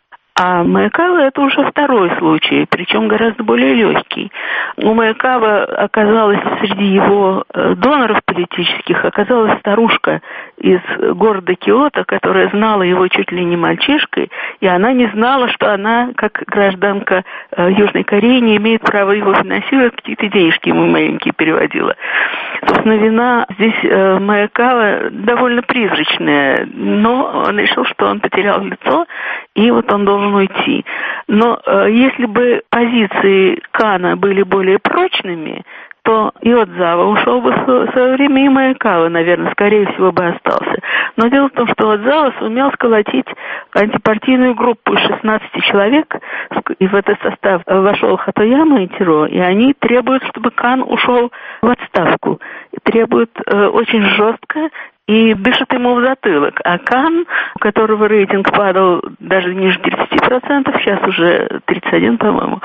А Мэйкава это уже второй случай, причем гораздо более легкий. У Мэйкава оказалась среди его доноров политических, оказалась старушка из города Киото, которая знала его чуть ли не мальчишкой, и она не знала, что она, как гражданка Южной Кореи, не имеет права его финансировать, какие-то денежки ему маленькие переводила. Собственно, вина здесь Мэйкава довольно призрачная, но он решил, что он потерял лицо, и вот он должен уйти. Но если бы позиции Кана были более прочными, то и Одзава ушел бы в свое время, и Мэйкава, наверное, скорее всего бы остался. Но дело в том, что Одзава сумел сколотить антипартийную группу из 16 человек, и в этот состав вошел Хатояма и Тиро, и они требуют, чтобы Кан ушел в отставку. И требуют очень жестко, и дышит ему в затылок. А Кан, у которого рейтинг падал даже ниже 30%, сейчас уже 31%, по-моему,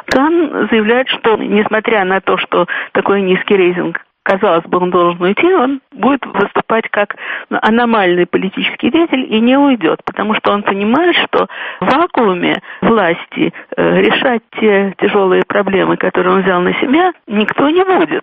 Кан заявляет, что, несмотря на то, что такой низкий рейтинг, казалось бы, он должен уйти, он будет выступать как аномальный политический деятель и не уйдет, потому что он понимает, что в вакууме власти решать те тяжелые проблемы, которые он взял на себя, никто не будет.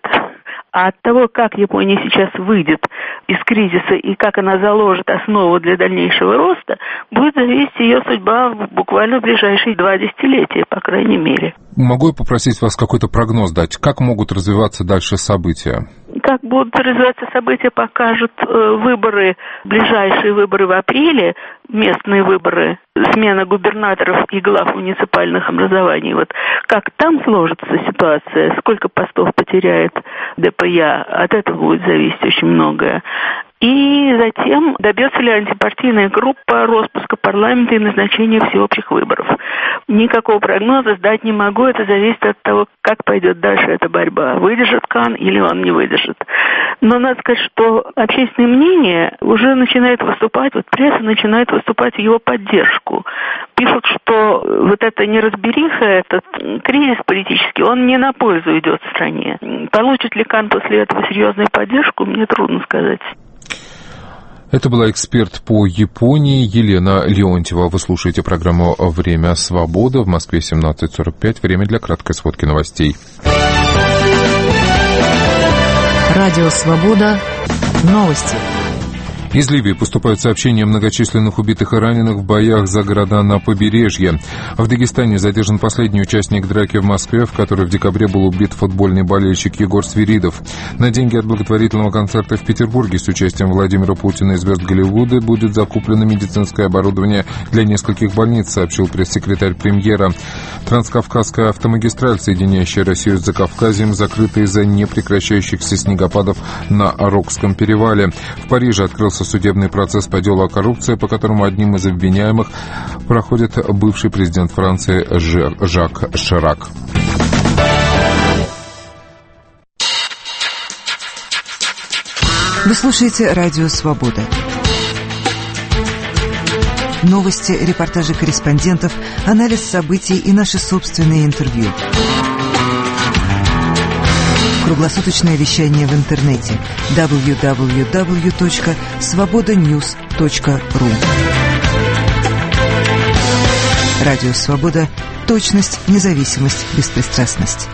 А от того, как Япония сейчас выйдет из кризиса и как она заложит основу для дальнейшего роста, будет зависеть ее судьба буквально в ближайшие 2 десятилетия, по крайней мере. Могу я попросить вас какой-то прогноз дать? Как могут развиваться дальше события? Как будут развиваться события, покажут выборы, ближайшие выборы в апреле, местные выборы, смена губернаторов и глав муниципальных образований. Вот как там сложится ситуация, сколько постов потеряет ДПЯ, от этого будет зависеть очень многое. И затем, добьется ли антипартийная группа распуска парламента и назначения всеобщих выборов. Никакого прогноза сдать не могу, это зависит от того, как пойдет дальше эта борьба. Выдержит Кан или он не выдержит. Но надо сказать, что общественное мнение уже начинает выступать, вот пресса начинает выступать в его поддержку. Пишут, что вот эта неразбериха, этот кризис политический, он не на пользу идет стране. Получит ли Кан после этого серьезную поддержку, мне трудно сказать. Это была эксперт по Японии Елена Леонтьева. Вы слушаете программу «Время свободы». В Москве 17:45. Время для краткой сводки новостей. Радио «Свобода». Новости. Из Ливии поступают сообщения о многочисленных убитых и раненых в боях за города на побережье. В Дагестане задержан последний участник драки в Москве, в которой в декабре был убит футбольный болельщик Егор Свиридов. На деньги от благотворительного концерта в Петербурге с участием Владимира Путина и звезд Голливуда будет закуплено медицинское оборудование для нескольких больниц, сообщил пресс-секретарь премьера. Транскавказская автомагистраль, соединяющая Россию с Закавказьем, закрыта из-за непрекращающихся снегопадов на Арокском перевале. В Париже открылся судебный процесс по делу о коррупции, по которому одним из обвиняемых проходит бывший президент Франции Жак Ширак. Вы слушаете «Радио Свобода». Новости, репортажи корреспондентов, анализ событий и наши собственные интервью. Круглосуточное вещание в интернете www.svobodanews.ru. Радио Свобода. Точность, независимость, беспристрастность.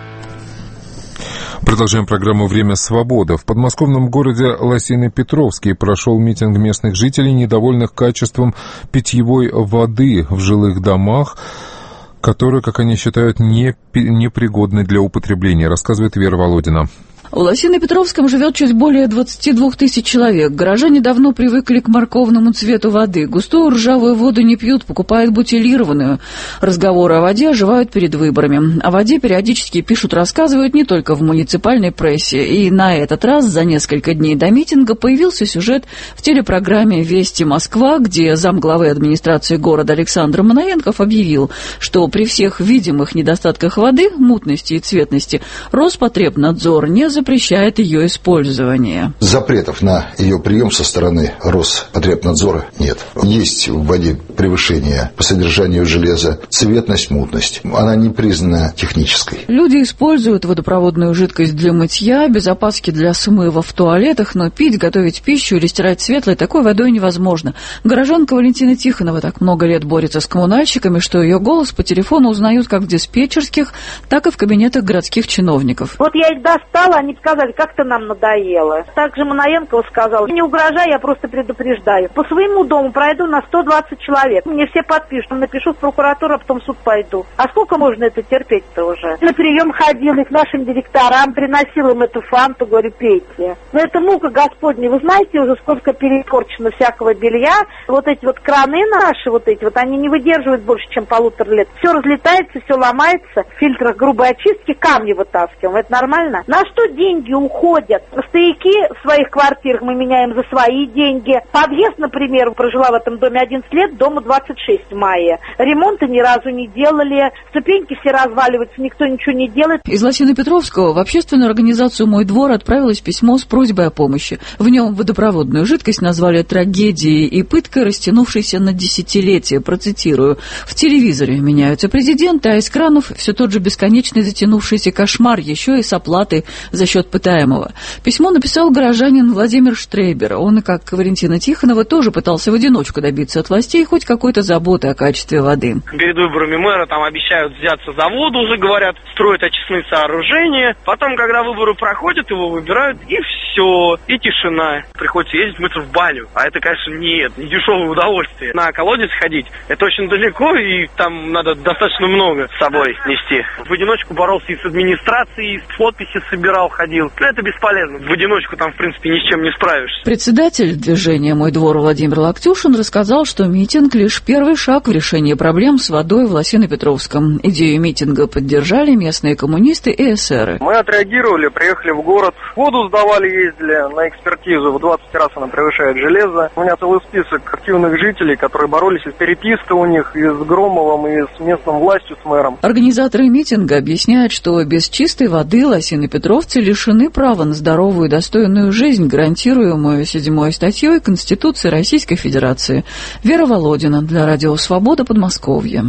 Продолжаем программу «Время свободы». В подмосковном городе Лосино-Петровский прошел митинг местных жителей, недовольных качеством питьевой воды в жилых домах, которая, как они считают, непригодна для употребления, рассказывает Вера Володина. В Лосино-Петровском живет чуть более 22 тысяч человек. Горожане давно привыкли к морковному цвету воды. Густую ржавую воду не пьют, покупают бутилированную. Разговоры о воде оживают перед выборами. О воде периодически пишут, рассказывают не только в муниципальной прессе. И на этот раз за несколько дней до митинга появился сюжет в телепрограмме «Вести Москва», где замглавы администрации города Александр Манаенков объявил, что при всех видимых недостатках воды, мутности и цветности, Роспотребнадзор не запрещает ее использование. Запретов на ее прием со стороны Роспотребнадзора нет. Есть в воде превышение по содержанию железа, цветность, мутность. Она не признана технической. Люди используют водопроводную жидкость для мытья, без опаски для смыва в туалетах, но пить, готовить пищу или стирать светлой такой водой невозможно. Горожанка Валентина Тихонова так много лет борется с коммунальщиками, что ее голос по телефону узнают как в диспетчерских, так и в кабинетах городских чиновников. Вот я их достала, они сказали, как-то нам надоело. Также Манаенкова сказал, не угрожай, я просто предупреждаю. По своему дому пройду на 120 человек. Мне все подпишут, напишу в прокуратуру, а потом в суд пойду. А сколько можно это терпеть-то уже? На прием ходил и к нашим директорам, приносил им эту фанту, говорю, пейте. Но это мука Господня. Вы знаете уже, сколько перепорчено всякого белья? Вот эти вот краны наши, вот эти вот, они не выдерживают больше, чем 1,5 лет. Все разлетается, все ломается. В фильтрах грубой очистки камни вытаскиваем. Это нормально? На что деньги уходят? Стояки в своих квартирах мы меняем за свои деньги. Подъезд, например, прожила в этом доме 11 лет, дому 26 в мае. Ремонта ни разу не делали, ступеньки все разваливаются, никто ничего не делает. Из Лосино-Петровского в общественную организацию «Мой двор» отправилось письмо с просьбой о помощи. В нем водопроводную жидкость назвали трагедией и пыткой, растянувшейся на десятилетия. Процитирую. В телевизоре меняются президенты, а из кранов все тот же бесконечный затянувшийся кошмар, еще и с оплатой за счет пытаемого. Письмо написал горожанин Владимир Штрейбер. Он, как Валентина Тихонова, тоже пытался в одиночку добиться от властей хоть какой-то заботы о качестве воды. Перед выборами мэра там обещают взяться за воду, уже говорят, строят очистные сооружения. Потом, когда выборы проходят, его выбирают, и все, и тишина. Приходится ездить мыться в баню. А это, конечно, не дешевое удовольствие. На колодец ходить, это очень далеко, и там надо достаточно много с собой нести. В одиночку боролся и с администрацией, и подписи собирал, ходил. Но это бесполезно. В одиночку там, в принципе, ни с чем не справишься. Председатель движения «Мой двор» Владимир Локтюшин рассказал, что митинг — лишь первый шаг в решении проблем с водой в Лосино-Петровском. Идею митинга поддержали местные коммунисты и эсеры. Мы отреагировали, приехали в город, воду сдавали, ездили на экспертизу. В 20 раз она превышает железо. У меня целый список активных жителей, которые боролись, и переписка у них и с Громовым, и с местной властью, с мэром. Организаторы митинга объясняют, что без чистой воды лосино-петровцы лишены права на здоровую и достойную жизнь, гарантируемую 7 статьей Конституции Российской Федерации. Вера Володина для Радио Свобода, Подмосковье.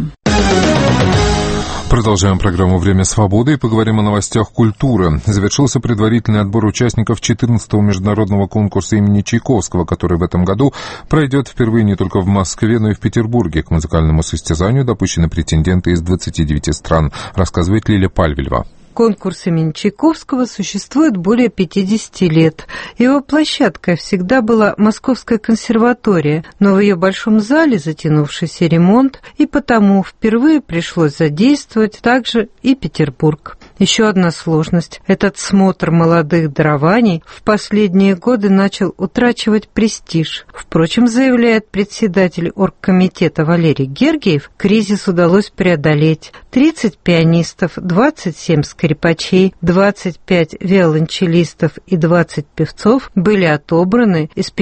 Продолжаем программу «Время свободы» и поговорим о новостях культуры. Завершился предварительный отбор участников 14-го международного конкурса имени Чайковского, который в этом году пройдет впервые не только в Москве, но и в Петербурге. К музыкальному состязанию допущены претенденты из 29 стран, рассказывает Лиля Пальвельва. Конкурс имени Чайковского существует более 50 лет. Его площадкой всегда была Московская консерватория, но в ее большом зале затянувшийся ремонт, и потому впервые пришлось задействовать также и Петербург. Еще одна сложность. Этот смотр молодых дарований в последние годы начал утрачивать престиж. Впрочем, заявляет председатель оргкомитета Валерий Гергиев, кризис удалось преодолеть. 30 пианистов, 27 скрипачей, 25 виолончелистов и 20 певцов были отобраны из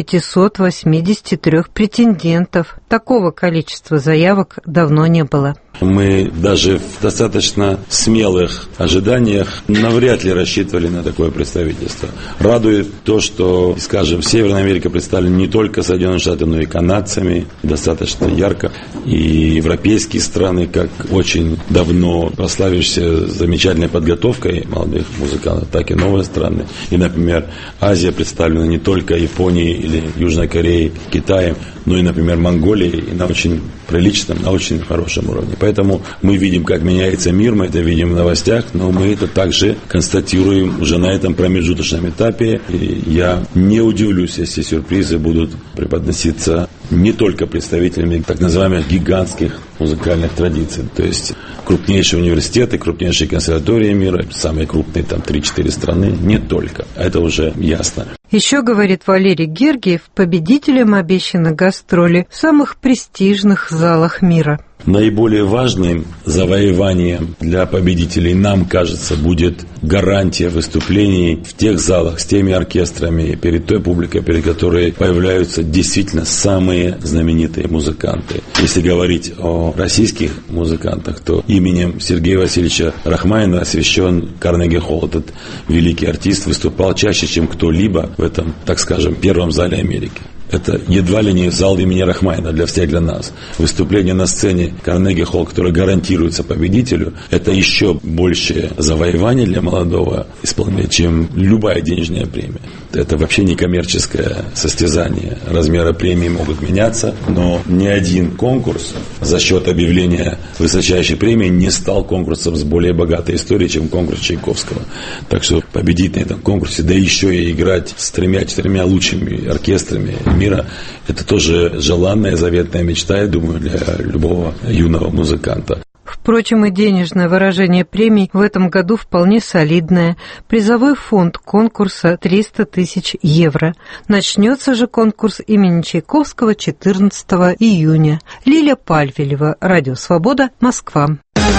583 претендентов. Такого количества заявок давно не было. Мы даже в достаточно смелых ожиданиях навряд ли рассчитывали на такое представительство. Радует то, что, скажем, Северная Америка представлена не только Соединенными Штатами, но и канадцами, достаточно ярко. И европейские страны, как очень давно прославившиеся замечательной подготовкой молодых музыкантов, так и новые страны. И, например, Азия представлена не только Японией или Южной Кореей, Китаем, но и, например, Монголией, и на очень приличном, на очень хорошем уровне. Поэтому мы видим, как меняется мир, мы это видим в новостях, но мы это также констатируем уже на этом промежуточном этапе. И я не удивлюсь, если сюрпризы будут преподноситься не только представителями так называемых гигантских музыкальных традиций. То есть крупнейшие университеты, крупнейшие консерватории мира, самые крупные там 3-4 страны, не только. Это уже ясно. Еще, говорит Валерий Гергиев, победителям обещаны гастроли в самых престижных залах мира. Наиболее важным завоеванием для победителей, нам кажется, будет гарантия выступлений в тех залах с теми оркестрами, перед той публикой, перед которой появляются действительно самые знаменитые музыканты. Если говорить о российских музыкантах, то именем Сергея Васильевича Рахманинова освящен Карнеги-холл. Этот великий артист выступал чаще, чем кто-либо в этом, так скажем, первом зале Америки. Это едва ли не зал имени Рахманинова для всех, для нас. Выступление на сцене Карнеги-холл, которое гарантируется победителю, это еще большее завоевание для молодого исполнителя, чем любая денежная премия. Это вообще не коммерческое состязание. Размеры премии могут меняться, но ни один конкурс за счет объявления высочайшей премии не стал конкурсом с более богатой историей, чем конкурс Чайковского. Так что победить на этом конкурсе, да еще и играть с 3-4 лучшими оркестрами мира, это тоже желанная, заветная мечта, я думаю, для любого юного музыканта. Впрочем, и денежное выражение премий в этом году вполне солидное. Призовой фонд конкурса 300 тысяч евро. Начнется же конкурс имени Чайковского 14 июня. Лилия Пальвелева, Радио Свобода, Москва.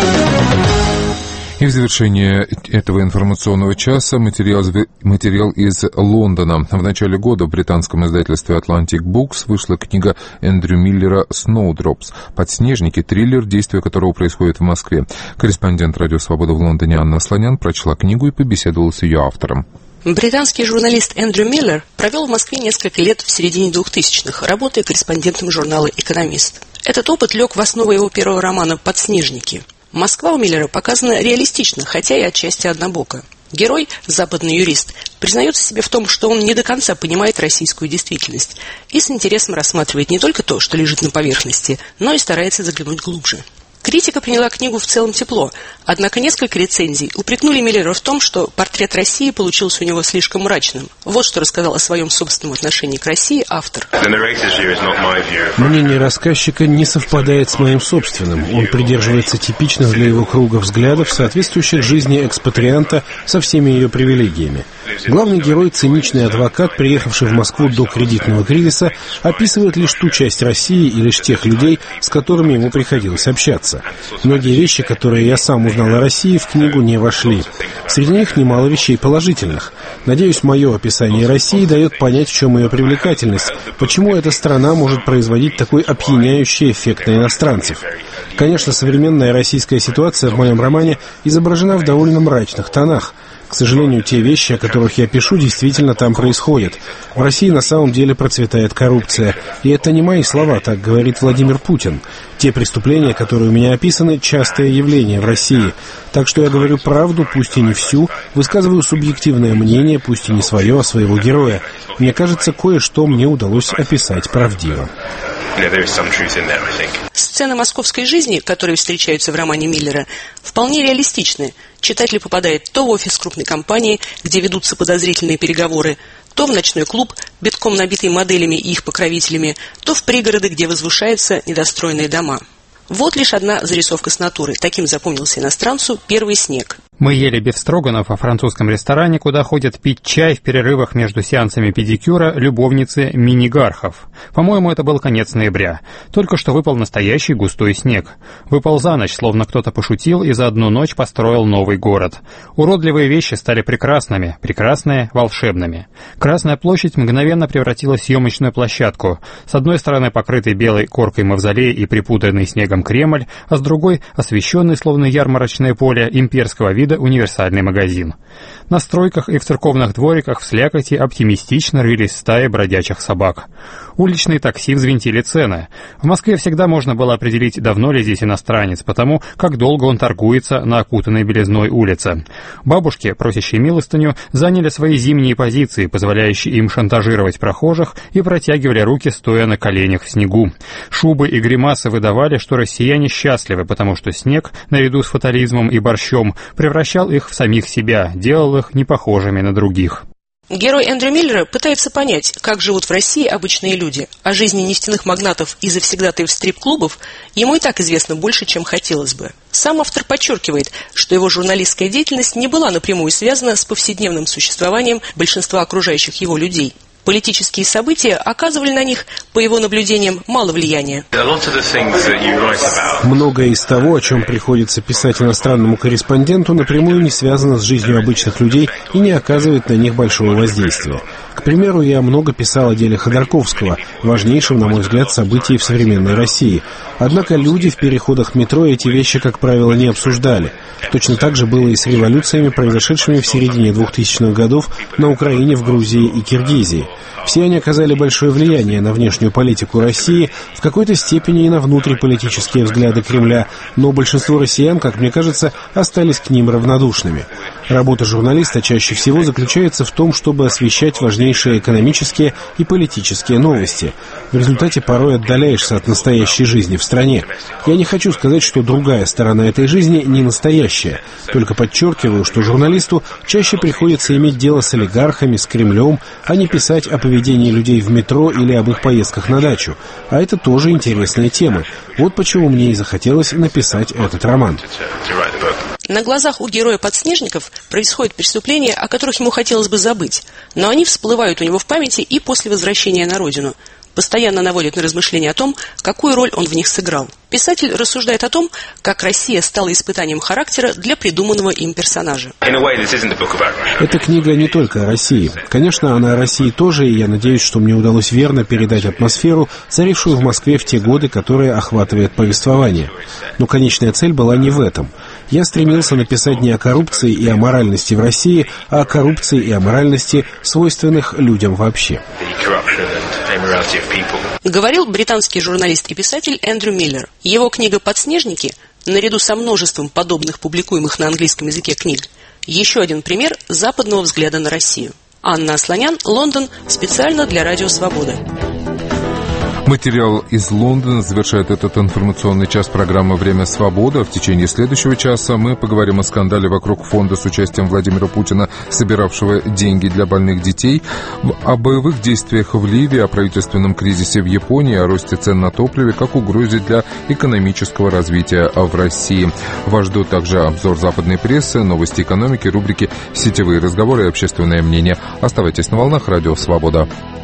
И в завершение этого информационного часа материал из Лондона. В начале года в британском издательстве Atlantic Books вышла книга Эндрю Миллера «Snowdrops». «Подснежники», триллер, действие которого происходит в Москве. Корреспондент «Радио Свобода» в Лондоне Анна Слонян прочла книгу и побеседовала с ее автором. Британский журналист Эндрю Миллер провел в Москве несколько лет в середине 2000-х, работая корреспондентом журнала «Экономист». Этот опыт лег в основу его первого романа «Подснежники». Москва у Миллера показана реалистично, хотя и отчасти однобоко. Герой, западный юрист, признается себе в том, что он не до конца понимает российскую действительность и с интересом рассматривает не только то, что лежит на поверхности, но и старается заглянуть глубже. Критика приняла книгу в целом тепло, однако несколько рецензий упрекнули Миллера в том, что портрет России получился у него слишком мрачным. Вот что рассказал о своем собственном отношении к России автор. Мнение рассказчика не совпадает с моим собственным. Он придерживается типичных для его круга взглядов, соответствующих жизни экспатрианта со всеми ее привилегиями. Главный герой, циничный адвокат, приехавший в Москву до кредитного кризиса, описывает лишь ту часть России и лишь тех людей, с которыми ему приходилось общаться. Многие вещи, которые я сам узнал о России, в книгу не вошли. Среди них немало вещей положительных. Надеюсь, мое описание России дает понять, в чем ее привлекательность, почему эта страна может производить такой опьяняющий эффект на иностранцев. Конечно, современная российская ситуация в моем романе изображена в довольно мрачных тонах. К сожалению, те вещи, о которых я пишу, действительно там происходят. В России на самом деле процветает коррупция. И это не мои слова, так говорит Владимир Путин. Те преступления, которые у меня описаны, частое явление в России. Так что я говорю правду, пусть и не всю, высказываю субъективное мнение, пусть и не свое, а своего героя. Мне кажется, кое-что мне удалось описать правдиво. Сцены московской жизни, которые встречаются в романе Миллера, вполне реалистичны. читатель попадает то в офис крупной компании, где ведутся подозрительные переговоры, то в ночной клуб, битком набитый моделями и их покровителями, то в пригороды, где возвышаются недостроенные дома. Вот лишь одна зарисовка с натуры. Таким запомнился иностранцу первый снег. Мы ели бефстроганов во французском ресторане, куда ходят пить чай в перерывах между сеансами педикюра любовницы мини-гархов. По-моему, это был конец ноября. Только что выпал настоящий густой снег. Выпал за ночь, словно кто-то пошутил и за одну ночь построил новый город. Уродливые вещи стали прекрасными, прекрасные — волшебными. Красная площадь мгновенно превратилась в съемочную площадку. С одной стороны покрытый белой коркой мавзолей и припудренный снегом Кремль, а с другой освещенный, словно ярмарочное поле, имперского вида универсальный магазин. На стройках и в церковных двориках в слякоти оптимистично рылись стаи бродячих собак. Уличные такси взвинтили цены. В Москве всегда можно было определить, давно ли здесь иностранец, потому как долго он торгуется на окутанной белизной улице. Бабушки, просящие милостыню, заняли свои зимние позиции, позволяющие им шантажировать прохожих, и протягивали руки, стоя на коленях в снегу. Шубы и гримасы выдавали, что россияне счастливы, потому что снег, наряду с фатализмом и борщом, превращал их в самих себя, делал их непохожими на других. Герой Эндрю Миллера пытается понять, как живут в России обычные люди. О жизни нефтяных магнатов и завсегдатаев стрип-клубов ему и так известно больше, чем хотелось бы. Сам автор подчеркивает, что его журналистская деятельность не была напрямую связана с повседневным существованием большинства окружающих его людей. Политические события оказывали на них, по его наблюдениям, мало влияния. Многое из того, о чем приходится писать иностранному корреспонденту, напрямую не связано с жизнью обычных людей и не оказывает на них большого воздействия. К примеру, я много писал о деле Ходорковского, важнейшем, на мой взгляд, событии в современной России. Однако люди в переходах метро эти вещи, как правило, не обсуждали. Точно так же было и с революциями, произошедшими в середине 2000-х годов на Украине, в Грузии и Киргизии. Все они оказали большое влияние на внешнюю политику России, в какой-то степени и на внутриполитические взгляды Кремля, но большинство россиян, как мне кажется, остались к ним равнодушными. Работа журналиста чаще всего заключается в том, чтобы освещать важнейшие экономические и политические новости. В результате порой отдаляешься от настоящей жизни в стране. Я не хочу сказать, что другая сторона этой жизни не настоящая, только подчеркиваю, что журналисту чаще приходится иметь дело с олигархами, с Кремлем, а не писать о поведении людей в метро или об их поездках на дачу. А это тоже интересные темы. Вот почему мне и захотелось написать этот роман. На глазах у героя «Подснежников» происходят преступления, о которых ему хотелось бы забыть, но они всплывают у него в памяти и после возвращения на родину. Постоянно наводят на размышления о том, какую роль он в них сыграл. Писатель рассуждает о том, как Россия стала испытанием характера для придуманного им персонажа. Эта книга не только о России. Конечно, она о России тоже, и я надеюсь, что мне удалось верно передать атмосферу, царившую в Москве в те годы, которые охватывает повествование. Но конечная цель была не в этом. Я стремился написать не о коррупции и аморальности в России, а о коррупции и аморальности, свойственных людям вообще. Говорил британский журналист и писатель Эндрю Миллер. Его книга «Подснежники», наряду со множеством подобных публикуемых на английском языке книг, еще один пример западного взгляда на Россию. Анна Асланян, Лондон, специально для Радио Свобода. Материал из Лондона завершает этот информационный час программы «Время свободы». В течение следующего часа мы поговорим о скандале вокруг фонда с участием Владимира Путина, собиравшего деньги для больных детей, о боевых действиях в Ливии, о правительственном кризисе в Японии, о росте цен на топливе, как угрозе для экономического развития в России. Вас ждут также обзор западной прессы, новости экономики, рубрики «Сетевые разговоры и общественное мнение». Оставайтесь на волнах Радио Свобода.